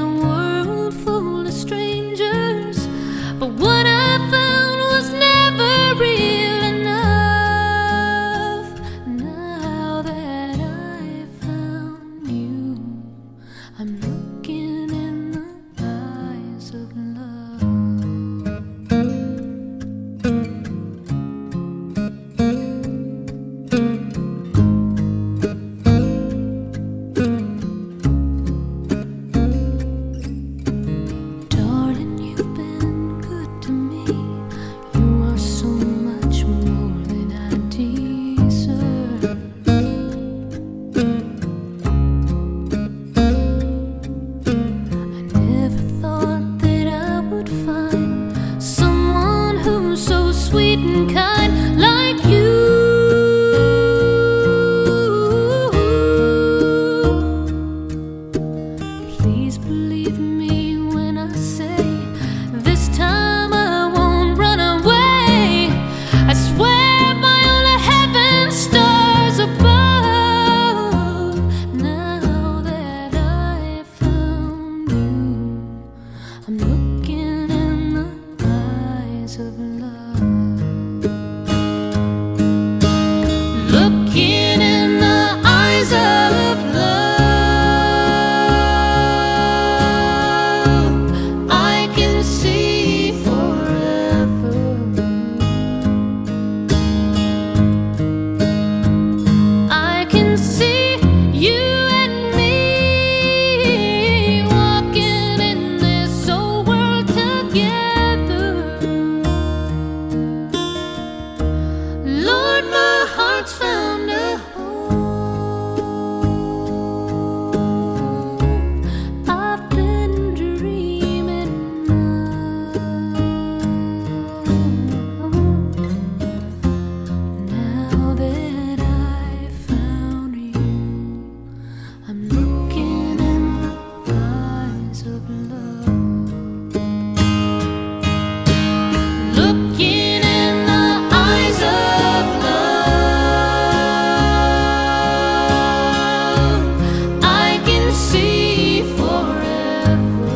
a world full of strangers, but what I found was never real enough. Now that I found you, I'm looking in the eyes of love. Darling, you've been good to me. You are so much more than I deserve. I never thought that I would find someone who's so sweet and kind like you. Please believe me when I say this time I won't run away. I swear by all the heaven stars above. Now that I found you, I'm looking in the eyes of love. Looking in the eyes of love, I can see forever. I can see you and me walking in this old world together. Lord, my heart's found a home. I've been dreaming now that I found you, I'm looking in the eyes of love. Looking in the eyes of love, I can see forever.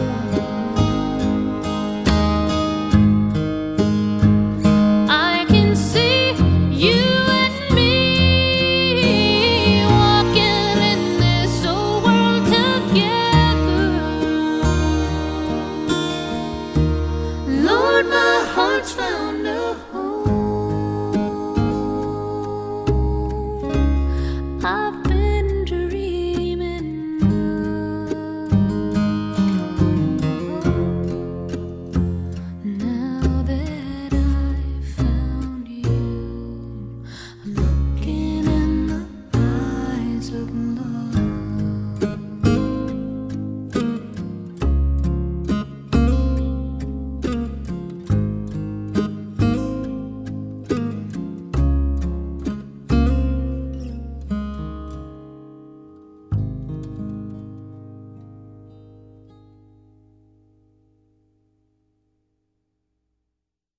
I can see you and me walking in this old world together. Lord, my heart's found